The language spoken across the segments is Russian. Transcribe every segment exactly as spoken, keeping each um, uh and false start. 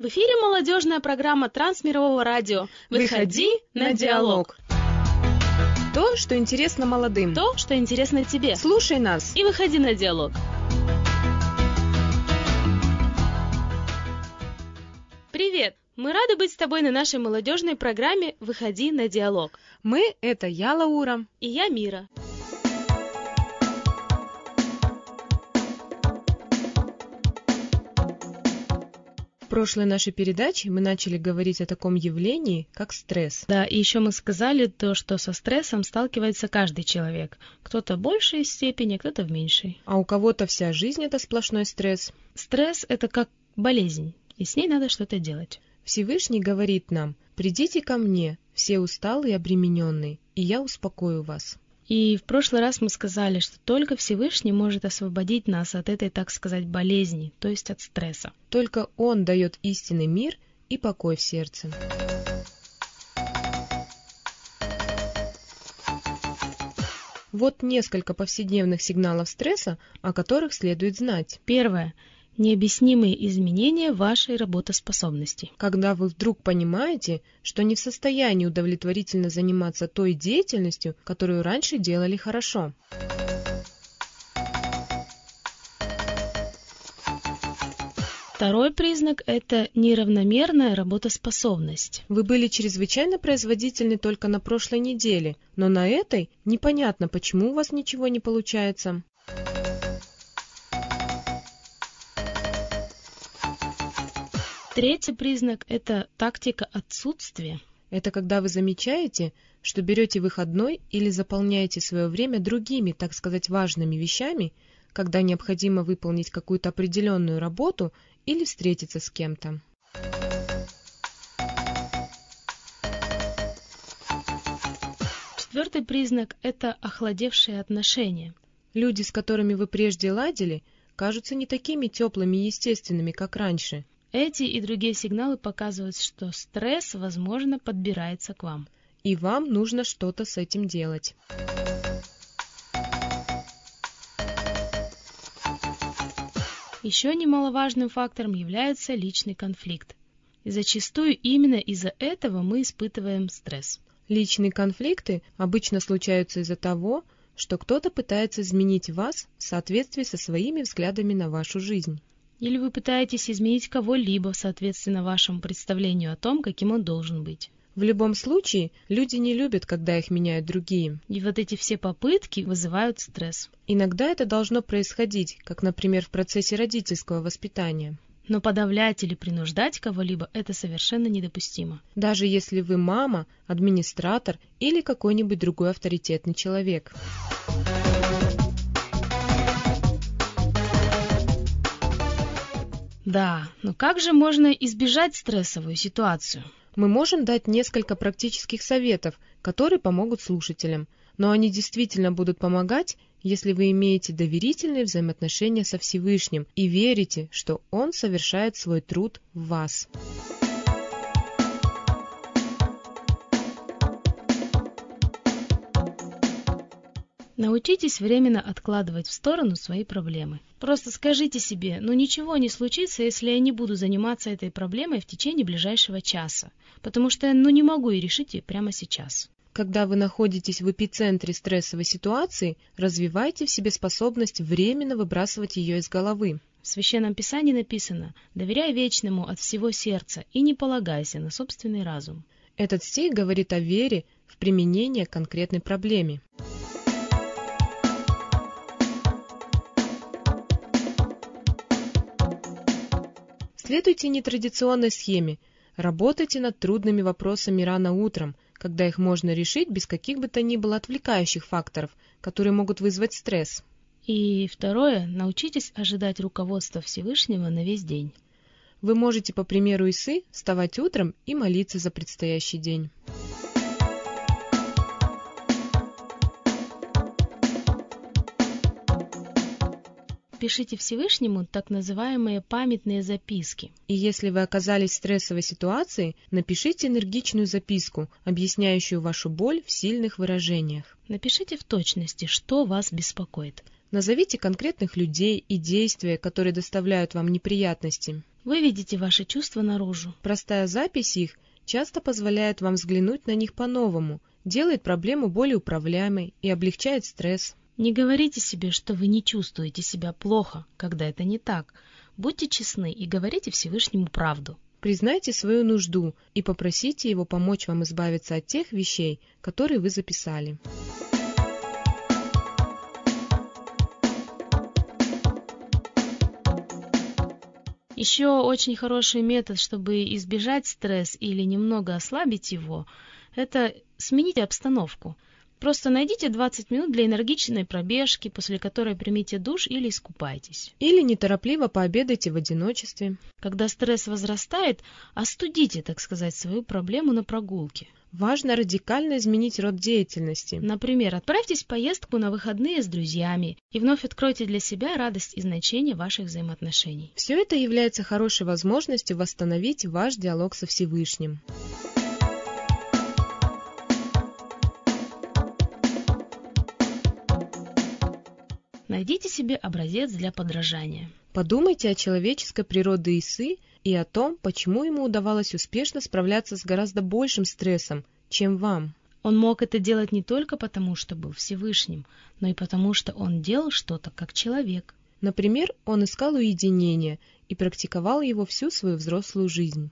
В эфире молодежная программа Трансмирового радио. Выходи на диалог. То, что интересно молодым. То, что интересно тебе. Слушай нас и выходи на диалог. Привет! Мы рады быть с тобой на нашей молодежной программе «Выходи на диалог». Мы — это я, Лаура. И я, Мира. В прошлой нашей передаче мы начали говорить о таком явлении, как стресс. Да, и еще мы сказали то, что со стрессом сталкивается каждый человек. Кто-то в большей степени, кто-то в меньшей. А у кого-то вся жизнь — это сплошной стресс. Стресс — это как болезнь, и с ней надо что-то делать. Всевышний говорит нам: «Придите ко мне, все усталые и обремененные, и я успокою вас». И в прошлый раз мы сказали, что только Всевышний может освободить нас от этой, так сказать, болезни, то есть от стресса. Только Он дает истинный мир и покой в сердце. Вот несколько повседневных сигналов стресса, о которых следует знать. Первое. Необъяснимые изменения вашей работоспособности. Когда вы вдруг понимаете, что не в состоянии удовлетворительно заниматься той деятельностью, которую раньше делали хорошо. Второй признак – это неравномерная работоспособность. Вы были чрезвычайно производительны только на прошлой неделе, но на этой непонятно, почему у вас ничего не получается. Третий признак – это тактика отсутствия. Это когда вы замечаете, что берете выходной или заполняете свое время другими, так сказать, важными вещами, когда необходимо выполнить какую-то определенную работу или встретиться с кем-то. Четвертый признак – это охладевшие отношения. Люди, с которыми вы прежде ладили, кажутся не такими теплыми и естественными, как раньше. Эти и другие сигналы показывают, что стресс, возможно, подбирается к вам. И вам нужно что-то с этим делать. Еще немаловажным фактором является личный конфликт. И зачастую именно из-за этого мы испытываем стресс. Личные конфликты обычно случаются из-за того, что кто-то пытается изменить вас в соответствии со своими взглядами на вашу жизнь. Или вы пытаетесь изменить кого-либо соответственно вашему представлению о том, каким он должен быть. В любом случае, люди не любят, когда их меняют другие. И вот эти все попытки вызывают стресс. Иногда это должно происходить, как, например, в процессе родительского воспитания. Но подавлять или принуждать кого-либо – это совершенно недопустимо. Даже если вы мама, администратор или какой-нибудь другой авторитетный человек. Да, но как же можно избежать стрессовую ситуацию? Мы можем дать несколько практических советов, которые помогут слушателям, но они действительно будут помогать, если вы имеете доверительные взаимоотношения со Всевышним и верите, что Он совершает свой труд в вас. Научитесь временно откладывать в сторону свои проблемы. Просто скажите себе, ну ничего не случится, если я не буду заниматься этой проблемой в течение ближайшего часа, потому что я ну, не могу и решить ее прямо сейчас. Когда вы находитесь в эпицентре стрессовой ситуации, развивайте в себе способность временно выбрасывать ее из головы. В Священном Писании написано: «Доверяй Вечному от всего сердца и не полагайся на собственный разум». Этот стих говорит о вере в применение к конкретной проблеме. Следуйте нетрадиционной схеме. Работайте над трудными вопросами рано утром, когда их можно решить без каких бы то ни было отвлекающих факторов, которые могут вызвать стресс. И второе, научитесь ожидать руководства Всевышнего на весь день. Вы можете, по примеру Исы, вставать утром и молиться за предстоящий день. Пишите Всевышнему так называемые памятные записки. И если вы оказались в стрессовой ситуации, напишите энергичную записку, объясняющую вашу боль в сильных выражениях. Напишите в точности, что вас беспокоит. Назовите конкретных людей и действия, которые доставляют вам неприятности. Выведите ваши чувства наружу. Простая запись их часто позволяет вам взглянуть на них по-новому, делает проблему более управляемой и облегчает стресс. Не говорите себе, что вы не чувствуете себя плохо, когда это не так. Будьте честны и говорите Всевышнему правду. Признайте свою нужду и попросите его помочь вам избавиться от тех вещей, которые вы записали. Еще очень хороший метод, чтобы избежать стресс или немного ослабить его, это смените обстановку. Просто найдите двадцать минут для энергичной пробежки, после которой примите душ или искупайтесь. Или неторопливо пообедайте в одиночестве. Когда стресс возрастает, остудите, так сказать, свою проблему на прогулке. Важно радикально изменить род деятельности. Например, отправьтесь в поездку на выходные с друзьями и вновь откройте для себя радость и значение ваших взаимоотношений. Все это является хорошей возможностью восстановить ваш диалог со Всевышним. Найдите себе образец для подражания. Подумайте о человеческой природе Исы и о том, почему ему удавалось успешно справляться с гораздо большим стрессом, чем вам. Он мог это делать не только потому, что был Всевышним, но и потому, что он делал что-то как человек. Например, он искал уединения и практиковал его всю свою взрослую жизнь.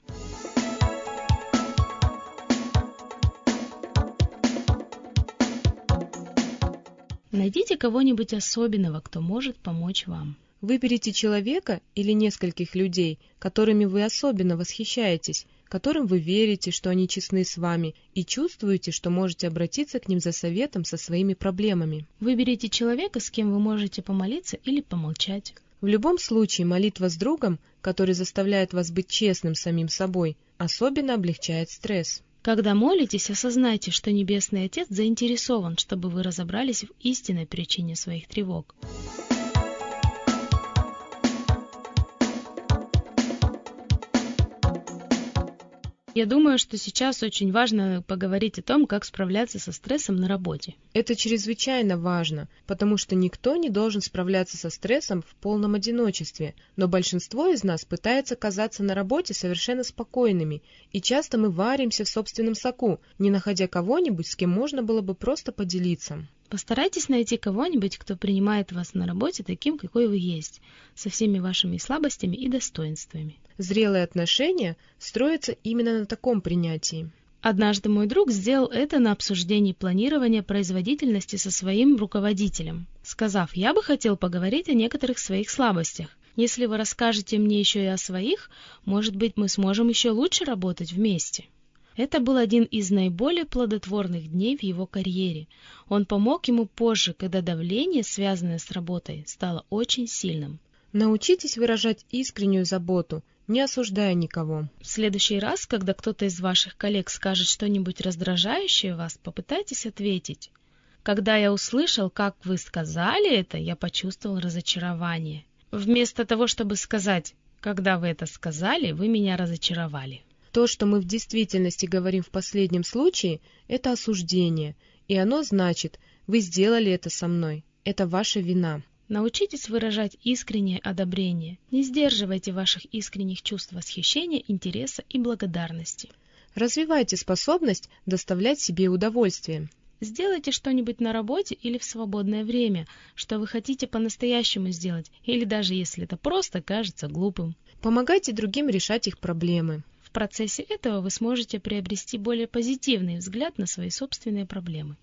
Найдите кого-нибудь особенного, кто может помочь вам. Выберите человека или нескольких людей, которыми вы особенно восхищаетесь, которым вы верите, что они честны с вами, и чувствуете, что можете обратиться к ним за советом со своими проблемами. Выберите человека, с кем вы можете помолиться или помолчать. В любом случае, молитва с другом, который заставляет вас быть честным самим собой, особенно облегчает стресс. Когда молитесь, осознайте, что Небесный Отец заинтересован, чтобы вы разобрались в истинной причине своих тревог. Я думаю, что сейчас очень важно поговорить о том, как справляться со стрессом на работе. Это чрезвычайно важно, потому что никто не должен справляться со стрессом в полном одиночестве, но большинство из нас пытается казаться на работе совершенно спокойными, и часто мы варимся в собственном соку, не находя кого-нибудь, с кем можно было бы просто поделиться. Постарайтесь найти кого-нибудь, кто принимает вас на работе таким, какой вы есть, со всеми вашими слабостями и достоинствами. Зрелые отношения строятся именно на таком принятии. Однажды мой друг сделал это на обсуждении планирования производительности со своим руководителем, сказав: «Я бы хотел поговорить о некоторых своих слабостях. Если вы расскажете мне еще и о своих, может быть, мы сможем еще лучше работать вместе». Это был один из наиболее плодотворных дней в его карьере. Он помог ему позже, когда давление, связанное с работой, стало очень сильным. Научитесь выражать искреннюю заботу, не осуждая никого. В следующий раз, когда кто-то из ваших коллег скажет что-нибудь раздражающее вас, попытайтесь ответить: «Когда я услышал, как вы сказали это, я почувствовал разочарование». Вместо того, чтобы сказать: «Когда вы это сказали, вы меня разочаровали». То, что мы в действительности говорим в последнем случае, это осуждение, и оно значит: вы сделали это со мной, это ваша вина. Научитесь выражать искреннее одобрение. Не сдерживайте ваших искренних чувств восхищения, интереса и благодарности. Развивайте способность доставлять себе удовольствие. Сделайте что-нибудь на работе или в свободное время, что вы хотите по-настоящему сделать, или даже если это просто кажется глупым. Помогайте другим решать их проблемы. В процессе этого вы сможете приобрести более позитивный взгляд на свои собственные проблемы.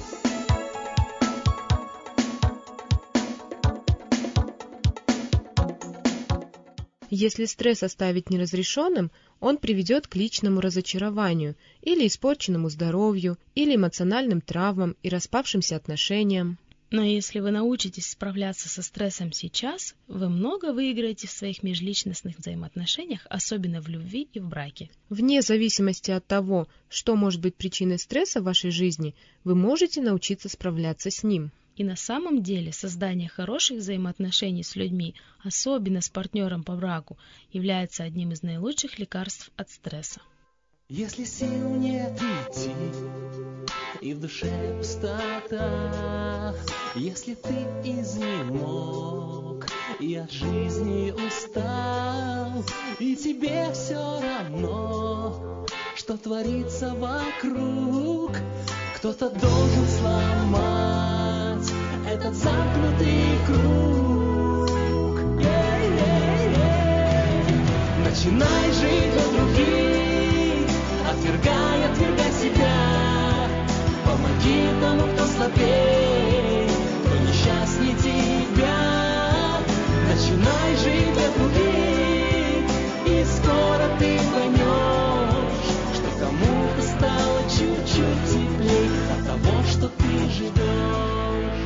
Если стресс оставить неразрешенным, он приведет к личному разочарованию, или испорченному здоровью, или эмоциональным травмам и распавшимся отношениям. Но если вы научитесь справляться со стрессом сейчас, вы много выиграете в своих межличностных взаимоотношениях, особенно в любви и в браке. Вне зависимости от того, что может быть причиной стресса в вашей жизни, вы можете научиться справляться с ним. И на самом деле создание хороших взаимоотношений с людьми, особенно с партнером по браку, является одним из наилучших лекарств от стресса. Если сил нет идти, и в душе пустота, Если ты изнемог и от жизни устал, и тебе все равно, что творится вокруг, кто-то должен сломать этот замкнутый круг. Yeah-yeah-yeah. Начинай жить для других, отвергай, отвергай себя. Помоги тому, кто слабее, кто несчастнее тебя. Начинай жить для других, и скоро ты поймешь, что кому-то стало чуть-чуть теплей от того, что ты живешь.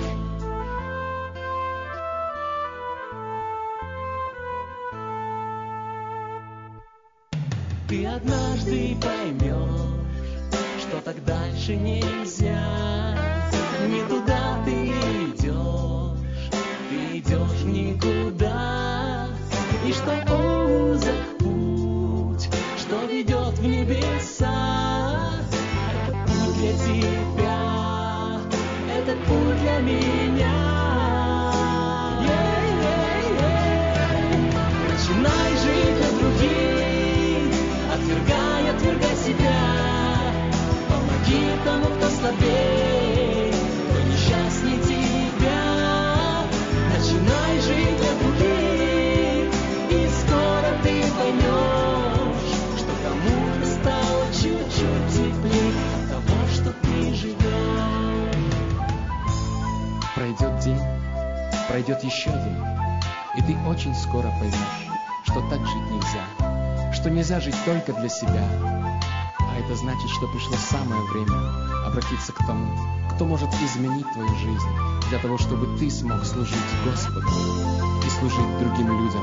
Ты однажды поймешь, что так дальше нельзя. Не туда ты идешь, ты идешь никуда. И что узок путь, что ведет в небеса. Это путь для тебя, это путь для меня. Yeah-yeah-yeah. Начинай жить для других, отвергай, отвергай себя. Помоги тому, кто слабее, кто несчастнее тебя. Начинай жить для других, и скоро ты поймешь, что кому-то стало чуть-чуть теплей от того, что ты живешь. Пройдет день, пройдет еще день, и ты очень скоро поймешь, что так жить нельзя, что нельзя жить только для себя. А это значит, что пришло самое время обратиться к тому, кто может изменить твою жизнь, для того, чтобы ты смог служить Господу и служить другим людям.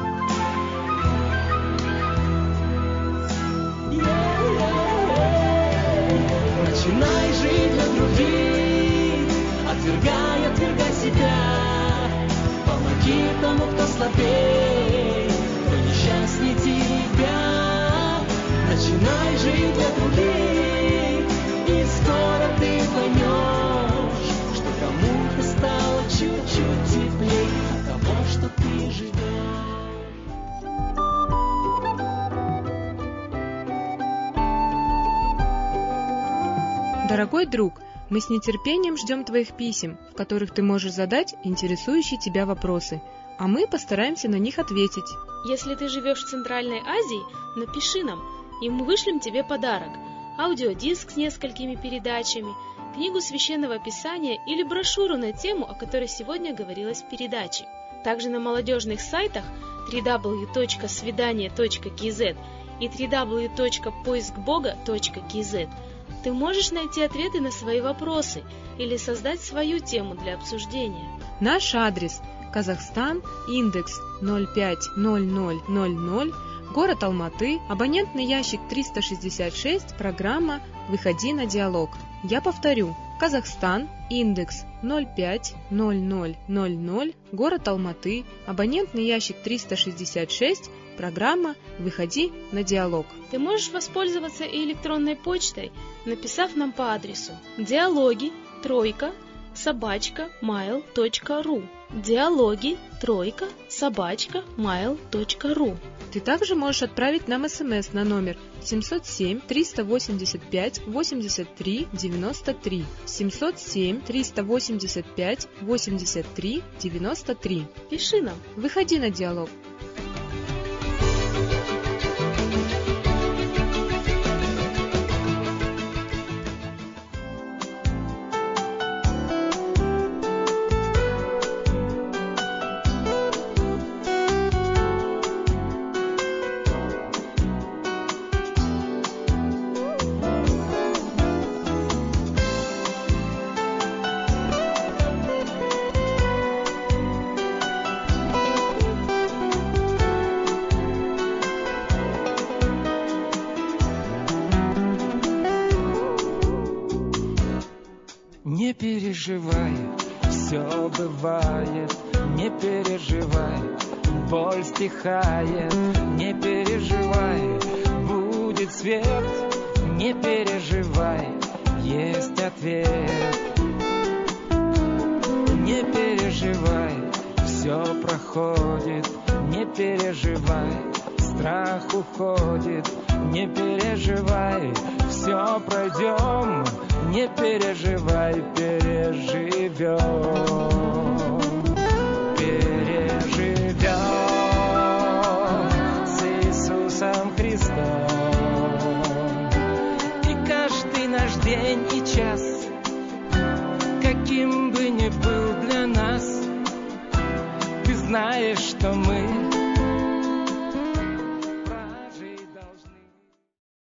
Начинай жить для других, отвергай, отвергай себя. Помоги тому, кто слабее, кто несчастнее тебя. Начинай жить для других, и скоро ты поймешь, что кому-то стало чуть-чуть теплей от того, что ты живешь. Дорогой друг, мы с нетерпением ждем твоих писем, в которых ты можешь задать интересующие тебя вопросы, а мы постараемся на них ответить. Если ты живешь в Центральной Азии, напиши нам, и мы вышлем тебе подарок – аудиодиск с несколькими передачами, книгу Священного Писания или брошюру на тему, о которой сегодня говорилось в передаче. Также на молодежных сайтах дабл ю дабл ю дабл ю точка свидание точка кей зет и дабл ю дабл ю дабл ю точка поиск бога точка кей зет ты можешь найти ответы на свои вопросы или создать свою тему для обсуждения. Наш адрес – Казахстан, индекс ноль пять ноль ноль ноль ноль, город Алматы, абонентный ящик триста шестьдесят шесть, программа «Выходи на диалог». Я повторю: Казахстан, индекс ноль пять ноль ноль ноль ноль, город Алматы, абонентный ящик триста шестьдесят шесть, программа «Выходи на диалог». Ты можешь воспользоваться и электронной почтой, написав нам по адресу диалоги тройка собачка mail точка ру. Диалоги тройка собачка mail точка ру. Ты также можешь отправить нам смс на номер семь ноль семь триста восемьдесят пять восемьдесят три девяносто три. семь ноль семь триста восемьдесят пять восемьдесят три девяносто три. Пиши нам. Выходи на диалог. Не переживай, все бывает, не переживай, боль стихает, не переживай, будет свет, не переживай, есть ответ. Не переживай. уходит, не переживай, страх уходит, не переживай, все пройдем, не переживай, переживем, переживем с Иисусом Христом. И каждый наш день и час, каким бы ни был для нас, ты знаешь, что мы